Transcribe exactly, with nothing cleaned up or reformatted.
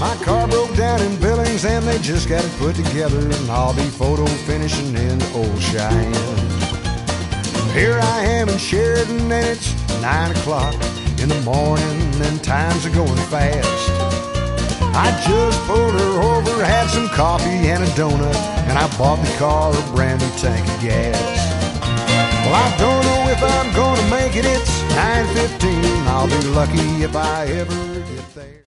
My car broke down in Billings and they just got it put together, and I'll be photo finishing in Old Cheyenne. Here I am in Sheridan and it's nine o'clock in the morning and times are going fast. I just pulled her over, had some coffee and a donut, and I bought the car a brand new tank of gas. Well, I don't know if I'm gonna make it, it's nine fifteen. I'll be lucky if I ever get there.